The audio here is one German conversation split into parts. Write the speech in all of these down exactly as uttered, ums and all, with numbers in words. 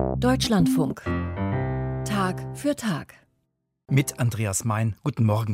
Deutschlandfunk. Tag für Tag. Mit Andreas Mein. Guten Morgen.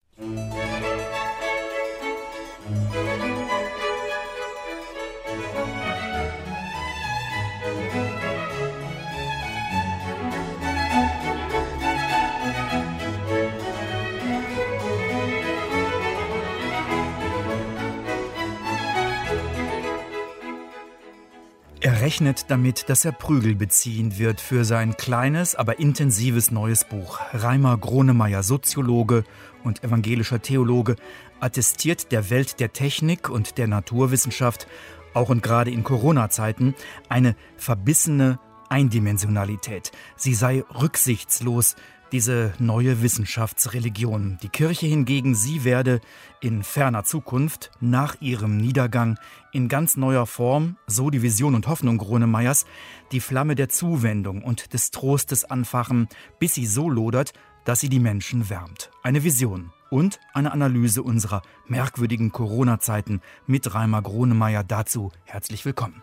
Er rechnet damit, dass er Prügel beziehen wird für sein kleines, aber intensives neues Buch. Reimer Gronemeyer, Soziologe und evangelischer Theologe, attestiert der Welt der Technik und der Naturwissenschaft, auch und gerade in Corona-Zeiten, eine verbissene Eindimensionalität. Sie sei rücksichtslos, diese neue Wissenschaftsreligion. Die Kirche hingegen, sie werde in ferner Zukunft, nach ihrem Niedergang, in ganz neuer Form, so die Vision und Hoffnung Gronemeyers, die Flamme der Zuwendung und des Trostes anfachen, bis sie so lodert, dass sie die Menschen wärmt. Eine Vision und eine Analyse unserer merkwürdigen Corona-Zeiten mit Reimer Gronemeyer. Dazu herzlich willkommen.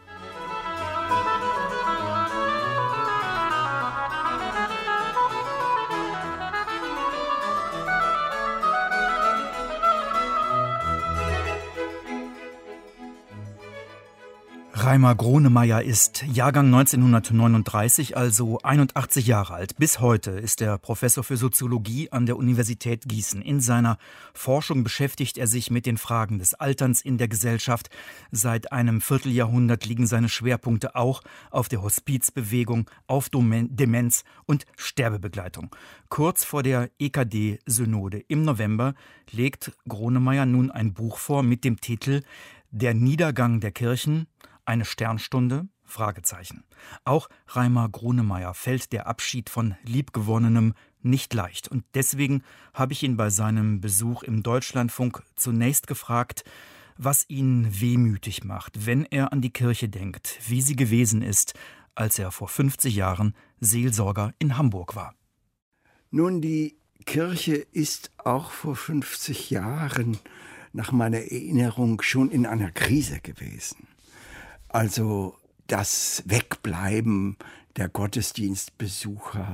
Reimer Gronemeyer ist Jahrgang neunzehnhundertneununddreißig, also einundachtzig Jahre alt. Bis heute ist er Professor für Soziologie an der Universität Gießen. In seiner Forschung beschäftigt er sich mit den Fragen des Alterns in der Gesellschaft. Seit einem Vierteljahrhundert liegen seine Schwerpunkte auch auf der Hospizbewegung, auf Demenz und Sterbebegleitung. Kurz vor der E K D-Synode im November legt Gronemeyer nun ein Buch vor mit dem Titel »Der Niedergang der Kirchen«. Eine Sternstunde? Fragezeichen. Auch Reimer Gronemeyer fällt der Abschied von Liebgewonnenem nicht leicht. Und deswegen habe ich ihn bei seinem Besuch im Deutschlandfunk zunächst gefragt, was ihn wehmütig macht, wenn er an die Kirche denkt, wie sie gewesen ist, als er vor fünfzig Jahren Seelsorger in Hamburg war. Nun, die Kirche ist auch vor fünfzig Jahren nach meiner Erinnerung schon in einer Krise gewesen. Also das Wegbleiben der Gottesdienstbesucher,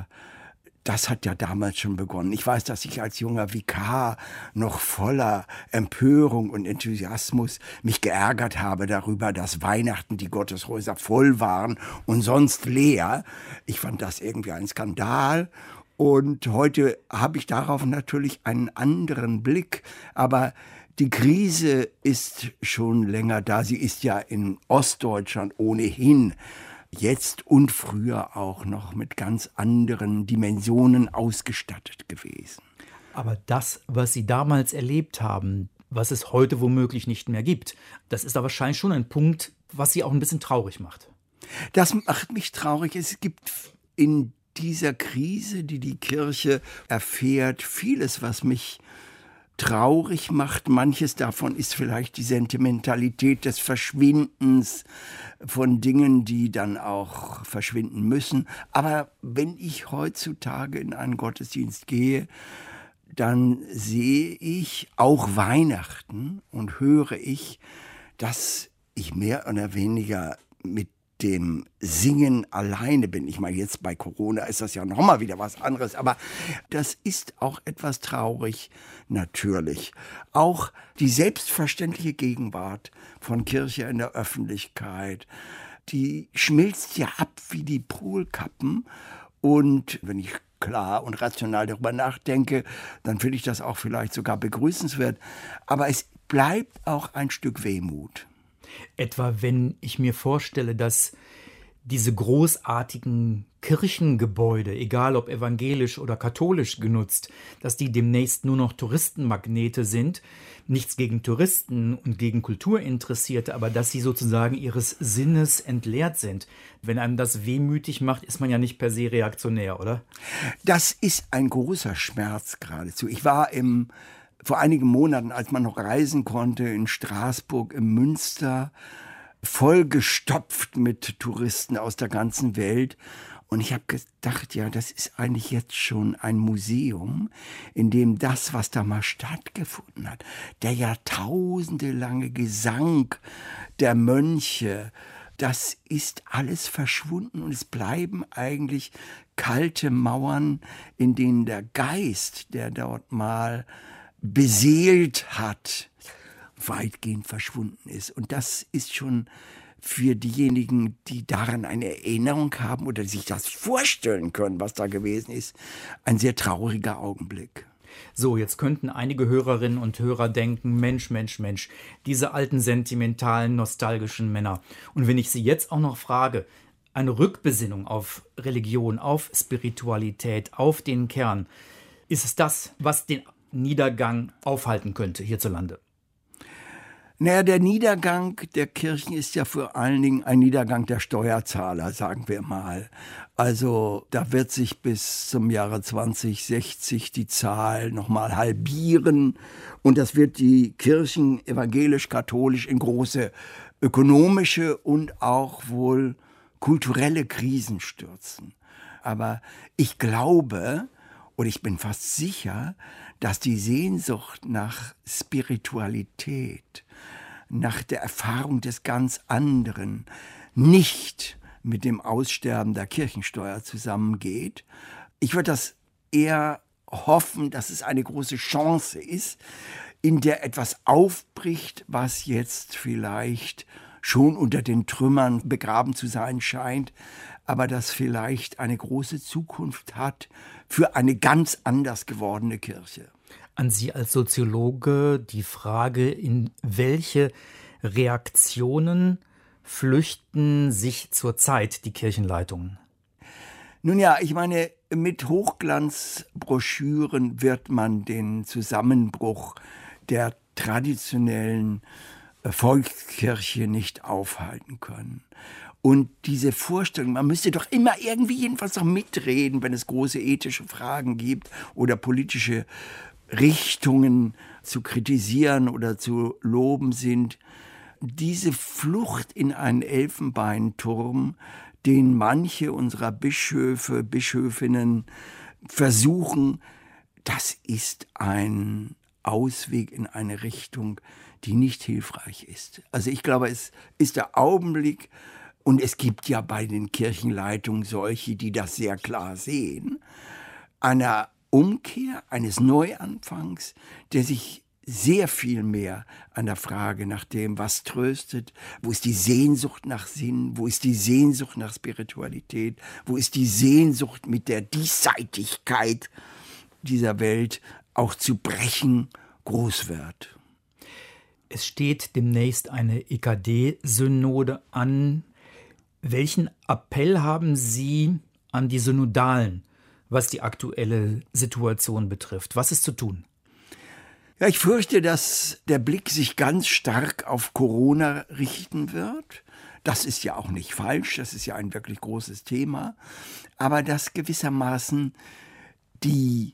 das hat ja damals schon begonnen. Ich weiß, dass ich als junger Vikar noch voller Empörung und Enthusiasmus mich geärgert habe darüber, dass Weihnachten die Gotteshäuser voll waren und sonst leer. Ich fand das irgendwie ein Skandal. Und heute habe ich darauf natürlich einen anderen Blick. Aber die Krise ist schon länger da. Sie ist ja in Ostdeutschland ohnehin jetzt und früher auch noch mit ganz anderen Dimensionen ausgestattet gewesen. Aber das, was Sie damals erlebt haben, was es heute womöglich nicht mehr gibt, das ist da wahrscheinlich schon ein Punkt, was Sie auch ein bisschen traurig macht. Das macht mich traurig. Es gibt in dieser Krise, die die Kirche erfährt, vieles, was mich traurig macht. Manches davon ist vielleicht die Sentimentalität des Verschwindens von Dingen, die dann auch verschwinden müssen. Aber wenn ich heutzutage in einen Gottesdienst gehe, dann sehe ich auch Weihnachten und höre ich, dass ich mehr oder weniger mit dem Singen alleine bin. Ich meine, jetzt bei Corona ist das ja nochmal wieder was anderes, aber das ist auch etwas traurig, natürlich. Auch die selbstverständliche Gegenwart von Kirche in der Öffentlichkeit, die schmilzt ja ab wie die Polkappen. Und wenn ich klar und rational darüber nachdenke, dann finde ich das auch vielleicht sogar begrüßenswert. Aber es bleibt auch ein Stück Wehmut. Etwa wenn ich mir vorstelle, dass diese großartigen Kirchengebäude, egal ob evangelisch oder katholisch genutzt, dass die demnächst nur noch Touristenmagnete sind. Nichts gegen Touristen und gegen Kulturinteressierte, aber dass sie sozusagen ihres Sinnes entleert sind. Wenn einem das wehmütig macht, ist man ja nicht per se reaktionär, oder? Das ist ein großer Schmerz geradezu. Ich war im vor einigen Monaten, als man noch reisen konnte, in Straßburg, im Münster, vollgestopft mit Touristen aus der ganzen Welt. Und ich habe gedacht, ja, das ist eigentlich jetzt schon ein Museum, in dem das, was da mal stattgefunden hat, der jahrtausendelange Gesang der Mönche, das ist alles verschwunden und es bleiben eigentlich kalte Mauern, in denen der Geist, der dort mal beseelt hat, weitgehend verschwunden ist. Und das ist schon für diejenigen, die daran eine Erinnerung haben oder sich das vorstellen können, was da gewesen ist, ein sehr trauriger Augenblick. So, jetzt könnten einige Hörerinnen und Hörer denken, Mensch, Mensch, Mensch, diese alten sentimentalen, nostalgischen Männer. Und wenn ich Sie jetzt auch noch frage, eine Rückbesinnung auf Religion, auf Spiritualität, auf den Kern, ist es das, was den Niedergang aufhalten könnte hierzulande? Naja, der Niedergang der Kirchen ist ja vor allen Dingen ein Niedergang der Steuerzahler, sagen wir mal. Also da wird sich bis zum Jahre zwanzig sechzig die Zahl nochmal halbieren und das wird die Kirchen evangelisch-katholisch in große ökonomische und auch wohl kulturelle Krisen stürzen. Aber ich glaube und ich bin fast sicher, dass die Sehnsucht nach Spiritualität, nach der Erfahrung des ganz anderen nicht mit dem Aussterben der Kirchensteuer zusammengeht. Ich würde das eher hoffen, dass es eine große Chance ist, in der etwas aufbricht, was jetzt vielleicht schon unter den Trümmern begraben zu sein scheint, aber das vielleicht eine große Zukunft hat für eine ganz anders gewordene Kirche. An Sie als Soziologe die Frage, in welche Reaktionen flüchten sich zurzeit die Kirchenleitungen? Nun ja, ich meine, mit Hochglanzbroschüren wird man den Zusammenbruch der traditionellen Volkskirche nicht aufhalten können. Und diese Vorstellung, man müsste doch immer irgendwie jedenfalls noch mitreden, wenn es große ethische Fragen gibt oder politische Richtungen zu kritisieren oder zu loben sind. Diese Flucht in einen Elfenbeinturm, den manche unserer Bischöfe, Bischöfinnen versuchen, das ist ein Ausweg in eine Richtung, die nicht hilfreich ist. Also ich glaube, es ist der Augenblick, und es gibt ja bei den Kirchenleitungen solche, die das sehr klar sehen, einer Umkehr, eines Neuanfangs, der sich sehr viel mehr an der Frage nach dem, was tröstet, wo ist die Sehnsucht nach Sinn, wo ist die Sehnsucht nach Spiritualität, wo ist die Sehnsucht mit der Diesseitigkeit dieser Welt auch zu brechen, groß wird. Es steht demnächst eine E K D-Synode an. Welchen Appell haben Sie an die Synodalen, was die aktuelle Situation betrifft? Was ist zu tun? Ja, ich fürchte, dass der Blick sich ganz stark auf Corona richten wird. Das ist ja auch nicht falsch, das ist ja ein wirklich großes Thema. Aber dass gewissermaßen die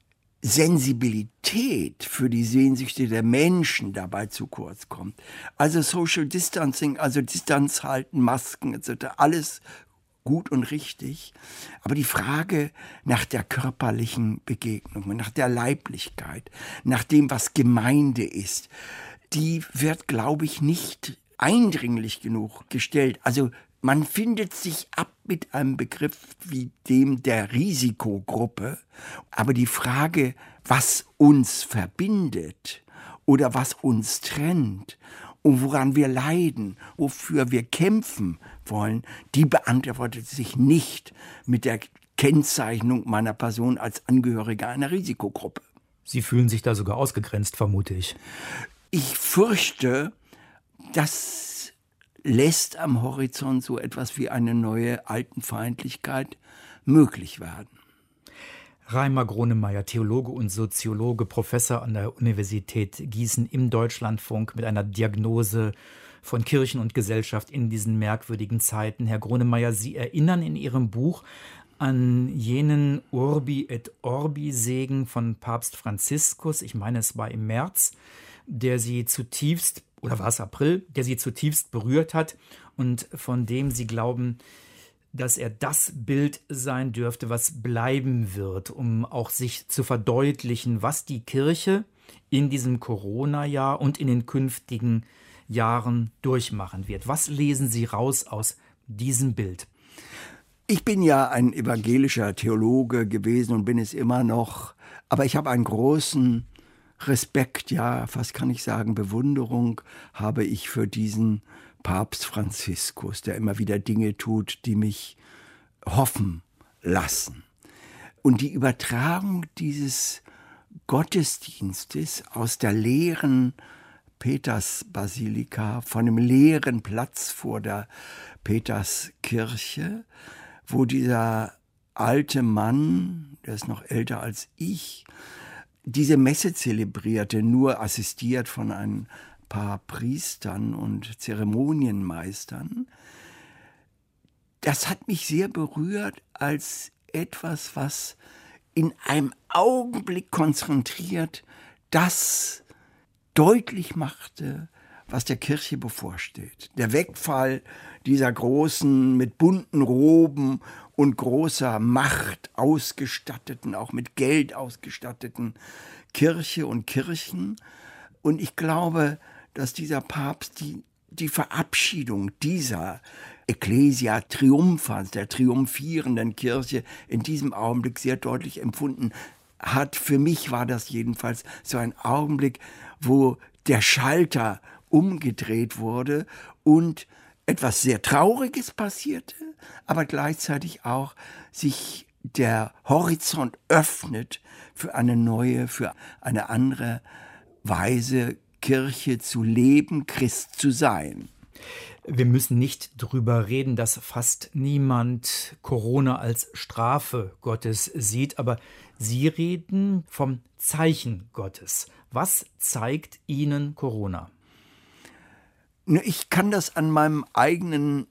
Sensibilität für die Sehnsüchte der Menschen dabei zu kurz kommt. Also Social Distancing, also Distanz halten, Masken et cetera, alles gut und richtig. Aber die Frage nach der körperlichen Begegnung, nach der Leiblichkeit, nach dem, was Gemeinde ist, die wird, glaube ich, nicht eindringlich genug gestellt. Also man findet sich ab mit einem Begriff wie dem der Risikogruppe. Aber die Frage, was uns verbindet oder was uns trennt und woran wir leiden, wofür wir kämpfen wollen, die beantwortet sich nicht mit der Kennzeichnung meiner Person als Angehöriger einer Risikogruppe. Sie fühlen sich da sogar ausgegrenzt, vermute ich. Ich fürchte, dass lässt am Horizont so etwas wie eine neue Altenfeindlichkeit möglich werden. Reimer Gronemeyer, Theologe und Soziologe, Professor an der Universität Gießen im Deutschlandfunk mit einer Diagnose von Kirchen und Gesellschaft in diesen merkwürdigen Zeiten. Herr Gronemeyer, Sie erinnern in Ihrem Buch an jenen Urbi et Orbi Segen von Papst Franziskus, ich meine es war im März, der Sie zutiefst oder war es April, der Sie zutiefst berührt hat und von dem Sie glauben, dass er das Bild sein dürfte, was bleiben wird, um auch sich zu verdeutlichen, was die Kirche in diesem Corona-Jahr und in den künftigen Jahren durchmachen wird. Was lesen Sie raus aus diesem Bild? Ich bin ja ein evangelischer Theologe gewesen und bin es immer noch. Aber ich habe einen großen Respekt, ja, fast kann ich sagen, Bewunderung habe ich für diesen Papst Franziskus, der immer wieder Dinge tut, die mich hoffen lassen. Und die Übertragung dieses Gottesdienstes aus der leeren Petersbasilika, von dem leeren Platz vor der Peterskirche, wo dieser alte Mann, der ist noch älter als ich, diese Messe zelebrierte, nur assistiert von ein paar Priestern und Zeremonienmeistern. Das hat mich sehr berührt als etwas, was in einem Augenblick konzentriert das deutlich machte, was der Kirche bevorsteht. Der Wegfall dieser großen, mit bunten Roben und großer Macht ausgestatteten, auch mit Geld ausgestatteten Kirche und Kirchen. Und ich glaube, dass dieser Papst die, die Verabschiedung dieser Ecclesia Triumphans, der triumphierenden Kirche, in diesem Augenblick sehr deutlich empfunden hat. Für mich war das jedenfalls so ein Augenblick, wo der Schalter umgedreht wurde und etwas sehr Trauriges passierte, aber gleichzeitig auch sich der Horizont öffnet für eine neue, für eine andere Weise, Kirche zu leben, Christ zu sein. Wir müssen nicht drüber reden, dass fast niemand Corona als Strafe Gottes sieht, aber Sie reden vom Zeichen Gottes. Was zeigt Ihnen Corona? Ich kann das an meinem eigenen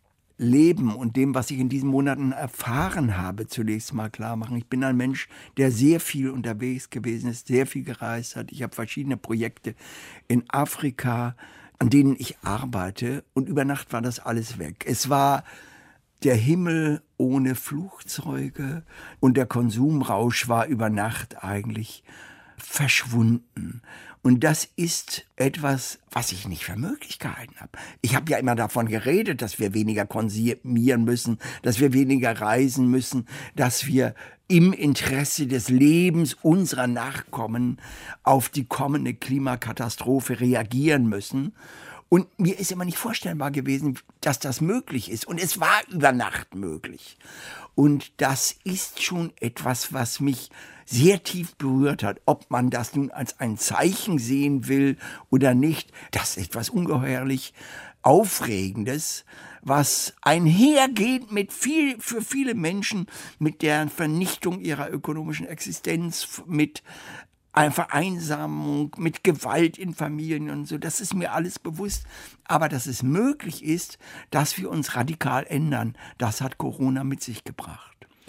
Leben und dem, was ich in diesen Monaten erfahren habe, zunächst mal klar machen. Ich bin ein Mensch, der sehr viel unterwegs gewesen ist, sehr viel gereist hat. Ich habe verschiedene Projekte in Afrika, an denen ich arbeite, und über Nacht war das alles weg. Es war der Himmel ohne Flugzeuge und der Konsumrausch war über Nacht eigentlich verschwunden. Und das ist etwas, was ich nicht für möglich gehalten habe. Ich habe ja immer davon geredet, dass wir weniger konsumieren müssen, dass wir weniger reisen müssen, dass wir im Interesse des Lebens unserer Nachkommen auf die kommende Klimakatastrophe reagieren müssen. Und mir ist immer nicht vorstellbar gewesen, dass das möglich ist. Und es war über Nacht möglich. Und das ist schon etwas, was mich sehr tief berührt hat. Ob man das nun als ein Zeichen sehen will oder nicht, das ist etwas ungeheuerlich Aufregendes, was einhergeht mit viel, für viele Menschen, mit der Vernichtung ihrer ökonomischen Existenz, mit eine Vereinsamung, mit Gewalt in Familien und so. Das ist mir alles bewusst. Aber dass es möglich ist, dass wir uns radikal ändern, das hat Corona mit sich gebracht.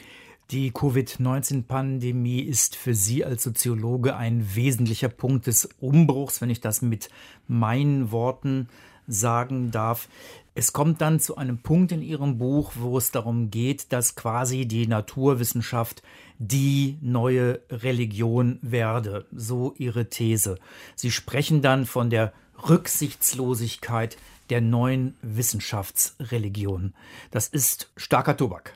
Die Covid neunzehn Pandemie ist für Sie als Soziologe ein wesentlicher Punkt des Umbruchs, wenn ich das mit meinen Worten sagen darf. Es kommt dann zu einem Punkt in Ihrem Buch, wo es darum geht, dass quasi die Naturwissenschaft die neue Religion werde. So Ihre These. Sie sprechen dann von der Rücksichtslosigkeit der neuen Wissenschaftsreligion. Das ist starker Tobak.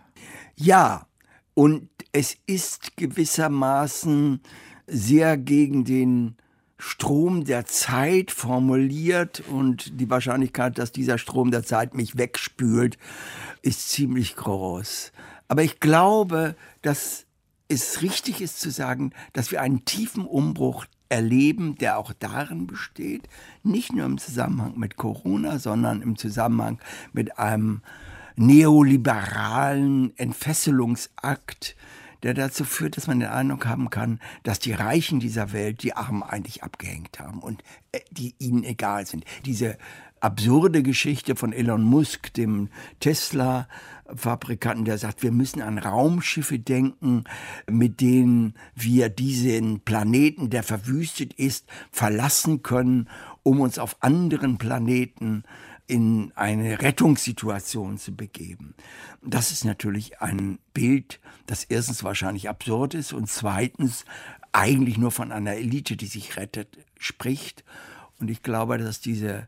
Ja, und es ist gewissermaßen sehr gegen den Strom der Zeit formuliert, und die Wahrscheinlichkeit, dass dieser Strom der Zeit mich wegspült, ist ziemlich groß. Aber ich glaube, dass es richtig ist zu sagen, dass wir einen tiefen Umbruch erleben, der auch darin besteht, nicht nur im Zusammenhang mit Corona, sondern im Zusammenhang mit einem neoliberalen Entfesselungsakt, der dazu führt, dass man den Eindruck haben kann, dass die Reichen dieser Welt die Armen eigentlich abgehängt haben und die ihnen egal sind. Diese absurde Geschichte von Elon Musk, dem Tesla-Fabrikanten, der sagt, wir müssen an Raumschiffe denken, mit denen wir diesen Planeten, der verwüstet ist, verlassen können, um uns auf anderen Planeten in eine Rettungssituation zu begeben. Das ist natürlich ein Bild, das erstens wahrscheinlich absurd ist und zweitens eigentlich nur von einer Elite, die sich rettet, spricht. Und ich glaube, dass diese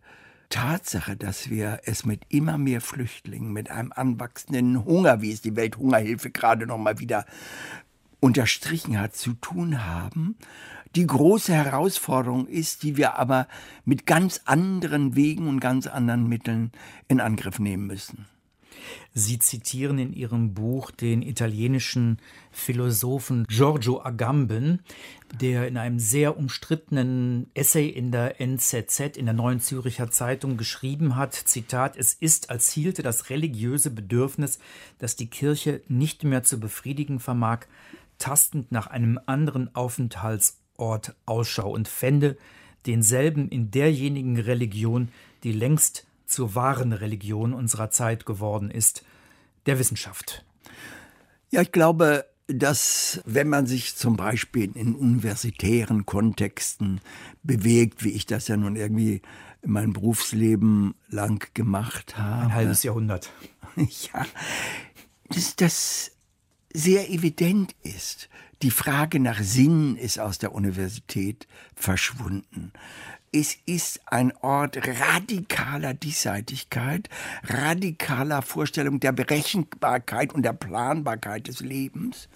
Tatsache, dass wir es mit immer mehr Flüchtlingen, mit einem anwachsenden Hunger, wie es die Welthungerhilfe gerade noch mal wieder unterstrichen hat, zu tun haben, die große Herausforderung ist, die wir aber mit ganz anderen Wegen und ganz anderen Mitteln in Angriff nehmen müssen. Sie zitieren in Ihrem Buch den italienischen Philosophen Giorgio Agamben, der in einem sehr umstrittenen Essay in der N Z Z, in der Neuen Zürcher Zeitung, geschrieben hat, Zitat, es ist, als hielte das religiöse Bedürfnis, das die Kirche nicht mehr zu befriedigen vermag, tastend nach einem anderen Aufenthaltsort Ausschau und fände denselben in derjenigen Religion, die längst zur wahren Religion unserer Zeit geworden ist, der Wissenschaft. Ja, ich glaube, dass wenn man sich zum Beispiel in universitären Kontexten bewegt, wie ich das ja nun irgendwie in meinem Berufsleben lang gemacht habe. Ein halbes Jahrhundert. Ja, dass das sehr evident ist. Die Frage nach Sinn ist aus der Universität verschwunden. Es ist ein Ort radikaler Diesseitigkeit, radikaler Vorstellung der Berechenbarkeit und der Planbarkeit des Lebens.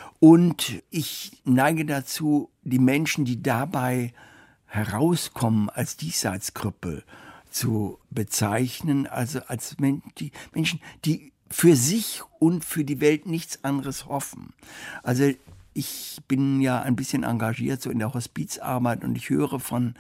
Und ich neige dazu, die Menschen, die dabei herauskommen, als Diesseitskrüppel zu bezeichnen, also als Men- die Menschen, die für sich und für die Welt nichts anderes hoffen. Also ich bin ja ein bisschen engagiert so in der Hospizarbeit und ich höre von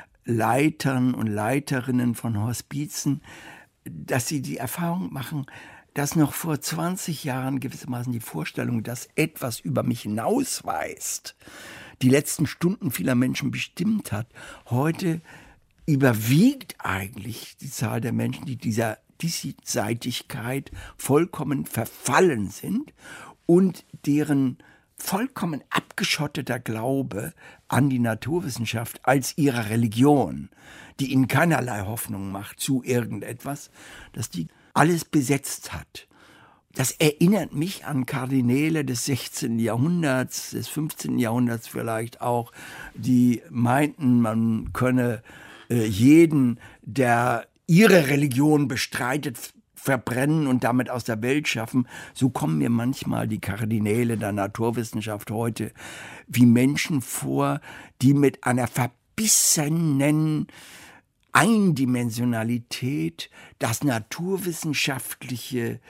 Leitern und Leiterinnen von Hospizen, dass sie die Erfahrung machen, dass noch vor zwanzig Jahren gewissermaßen die Vorstellung, dass etwas über mich hinausweist, die letzten Stunden vieler Menschen bestimmt hat. Heute überwiegt eigentlich die Zahl der Menschen, die dieser Diesseitigkeit vollkommen verfallen sind und deren vollkommen abgeschotteter Glaube an die Naturwissenschaft als ihre Religion, die ihnen keinerlei Hoffnung macht zu irgendetwas, dass die alles besetzt hat. Das erinnert mich an Kardinäle des sechzehnten Jahrhunderts, des fünfzehnten Jahrhunderts vielleicht auch, die meinten, man könne äh, jeden, der ihre Religion bestreitet, verbrennen und damit aus der Welt schaffen. So kommen mir manchmal die Kardinäle der Naturwissenschaft heute wie Menschen vor, die mit einer verbissenen Eindimensionalität das naturwissenschaftliche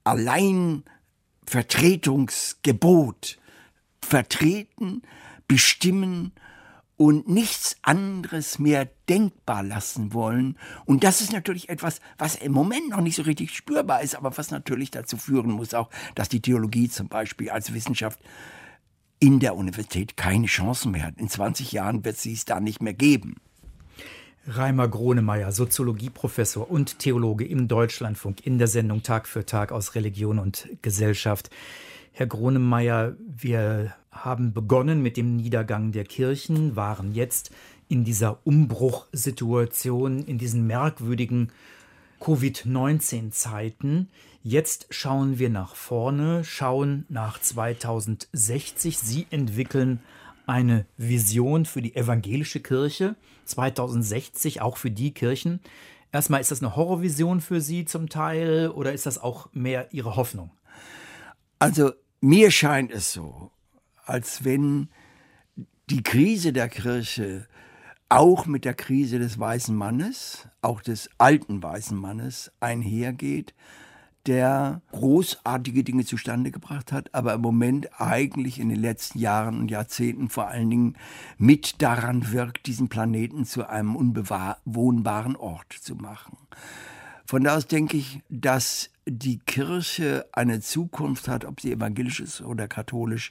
Alleinvertretungsgebot vertreten, bestimmen und nichts anderes mehr denkbar lassen wollen. Und das ist natürlich etwas, was im Moment noch nicht so richtig spürbar ist, aber was natürlich dazu führen muss, auch, dass die Theologie zum Beispiel als Wissenschaft in der Universität keine Chancen mehr hat. In zwanzig Jahren wird sie es da nicht mehr geben. Reimer Gronemeyer, Soziologieprofessor und Theologe im Deutschlandfunk in der Sendung Tag für Tag aus Religion und Gesellschaft. Herr Gronemeyer, wir haben begonnen mit dem Niedergang der Kirchen, waren jetzt in dieser Umbruchsituation, in diesen merkwürdigen Covid neunzehn Zeiten. Jetzt schauen wir nach vorne, schauen nach zweitausendsechzig. Sie entwickeln eine Vision für die evangelische Kirche, zweitausendsechzig auch für die Kirchen. Erstmal, ist das eine Horrorvision für Sie zum Teil oder ist das auch mehr Ihre Hoffnung? Also mir scheint es so, als wenn die Krise der Kirche auch mit der Krise des weißen Mannes, auch des alten weißen Mannes einhergeht, der großartige Dinge zustande gebracht hat, aber im Moment eigentlich in den letzten Jahren und Jahrzehnten vor allen Dingen mit daran wirkt, diesen Planeten zu einem unbewohnbaren Ort zu machen. Von da aus denke ich, dass die Kirche eine Zukunft hat, ob sie evangelisch ist oder katholisch,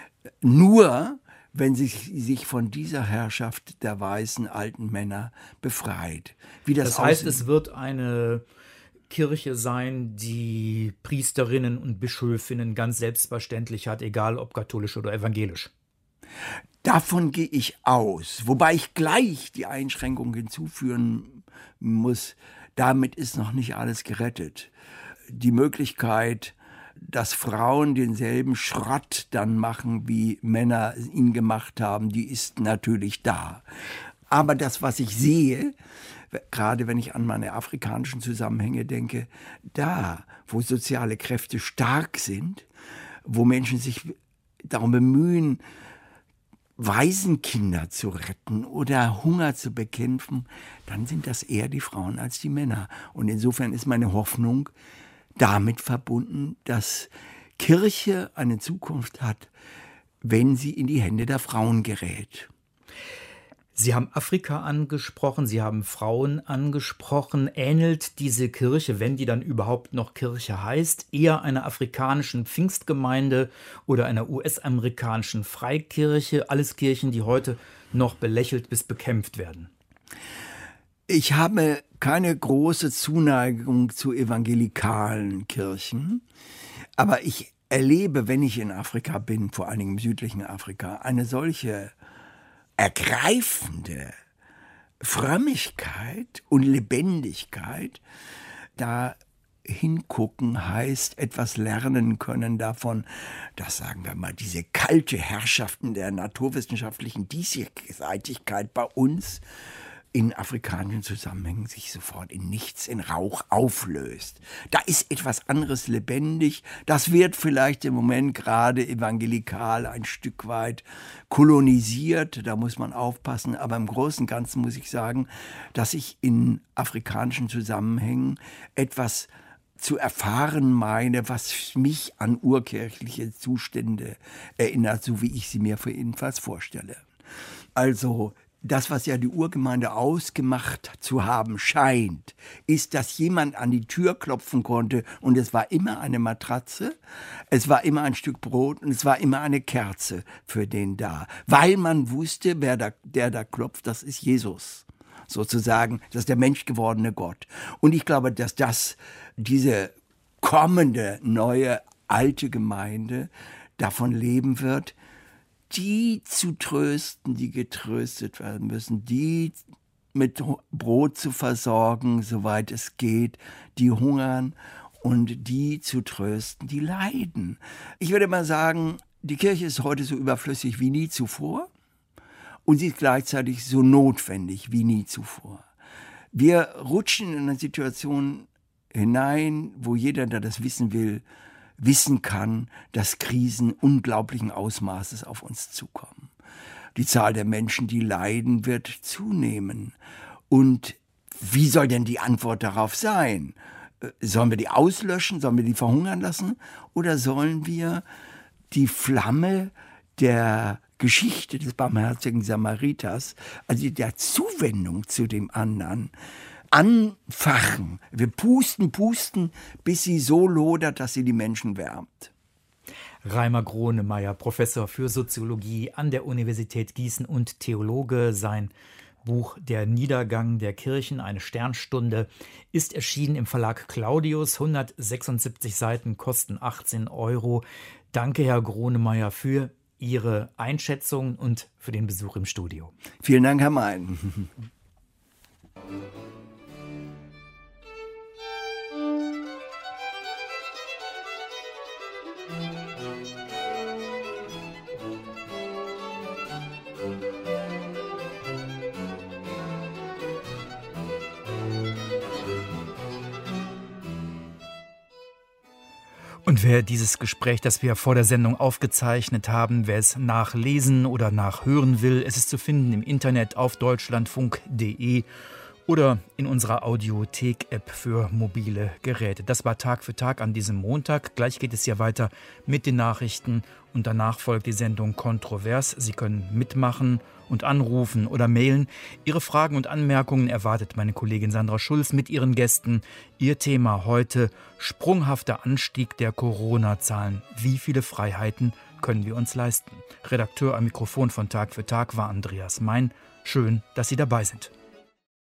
nur wenn sie sich von dieser Herrschaft der weißen alten Männer befreit. Wie das das heißt, aussieht. Es wird eine Kirche sein, die Priesterinnen und Bischöfinnen ganz selbstverständlich hat, egal ob katholisch oder evangelisch. Davon gehe ich aus, wobei ich gleich die Einschränkung hinzufügen muss, damit ist noch nicht alles gerettet. Die Möglichkeit, dass Frauen denselben Schrott dann machen, wie Männer ihn gemacht haben, die ist natürlich da. Aber das, was ich sehe, gerade wenn ich an meine afrikanischen Zusammenhänge denke, da, wo soziale Kräfte stark sind, wo Menschen sich darum bemühen, Waisenkinder zu retten oder Hunger zu bekämpfen, dann sind das eher die Frauen als die Männer. Und insofern ist meine Hoffnung damit verbunden, dass Kirche eine Zukunft hat, wenn sie in die Hände der Frauen gerät. Sie haben Afrika angesprochen, Sie haben Frauen angesprochen. Ähnelt diese Kirche, wenn die dann überhaupt noch Kirche heißt, eher einer afrikanischen Pfingstgemeinde oder einer U S-amerikanischen Freikirche? Alles Kirchen, die heute noch belächelt bis bekämpft werden. Ich habe keine große Zuneigung zu evangelikalen Kirchen, aber ich erlebe, wenn ich in Afrika bin, vor allen Dingen im südlichen Afrika, eine solche ergreifende Frömmigkeit und Lebendigkeit. Da hingucken heißt etwas lernen können davon, dass, sagen wir mal, diese kalte Herrschaften der naturwissenschaftlichen Diesseitigkeit bei uns in afrikanischen Zusammenhängen sich sofort in nichts, in Rauch auflöst. Da ist etwas anderes lebendig. Das wird vielleicht im Moment gerade evangelikal ein Stück weit kolonisiert. Da muss man aufpassen. Aber im Großen und Ganzen muss ich sagen, dass ich in afrikanischen Zusammenhängen etwas zu erfahren meine, was mich an urkirchliche Zustände erinnert, so wie ich sie mir für jedenfalls vorstelle. Also das, was ja die Urgemeinde ausgemacht zu haben scheint, ist, dass jemand an die Tür klopfen konnte und es war immer eine Matratze, es war immer ein Stück Brot und es war immer eine Kerze für den da. Weil man wusste, wer da, der da klopft, das ist Jesus. Sozusagen, das ist der menschgewordene Gott. Und ich glaube, dass das, diese kommende, neue, alte Gemeinde davon leben wird, die zu trösten, die getröstet werden müssen, die mit Brot zu versorgen, soweit es geht, die hungern und die zu trösten, die leiden. Ich würde mal sagen, die Kirche ist heute so überflüssig wie nie zuvor und sie ist gleichzeitig so notwendig wie nie zuvor. Wir rutschen in eine Situation hinein, wo jeder, der das wissen will, wissen kann, dass Krisen unglaublichen Ausmaßes auf uns zukommen. Die Zahl der Menschen, die leiden, wird zunehmen. Und wie soll denn die Antwort darauf sein? Sollen wir die auslöschen? Sollen wir die verhungern lassen? Oder sollen wir die Flamme der Geschichte des barmherzigen Samariters, also der Zuwendung zu dem anderen, anfachen. Wir pusten, pusten, bis sie so lodert, dass sie die Menschen wärmt. Reimer Gronemeyer, Professor für Soziologie an der Universität Gießen und Theologe. Sein Buch Der Niedergang der Kirchen, eine Sternstunde, ist erschienen im Verlag Claudius. hundertsechsundsiebzig Seiten, kosten achtzehn Euro. Danke, Herr Gronemeyer, für Ihre Einschätzung und für den Besuch im Studio. Vielen Dank, Herr Mein. Und wer dieses Gespräch, das wir vor der Sendung aufgezeichnet haben, wer es nachlesen oder nachhören will, es ist zu finden im Internet auf deutschlandfunk punkt de oder in unserer Audiothek-App für mobile Geräte. Das war Tag für Tag an diesem Montag. Gleich geht es hier weiter mit den Nachrichten und danach folgt die Sendung Kontrovers. Sie können mitmachen und anrufen oder mailen. Ihre Fragen und Anmerkungen erwartet meine Kollegin Sandra Schulz mit ihren Gästen. Ihr Thema heute: sprunghafter Anstieg der Corona-Zahlen. Wie viele Freiheiten können wir uns leisten? Redakteur am Mikrofon von Tag für Tag war Andreas Mein. Schön, dass Sie dabei sind.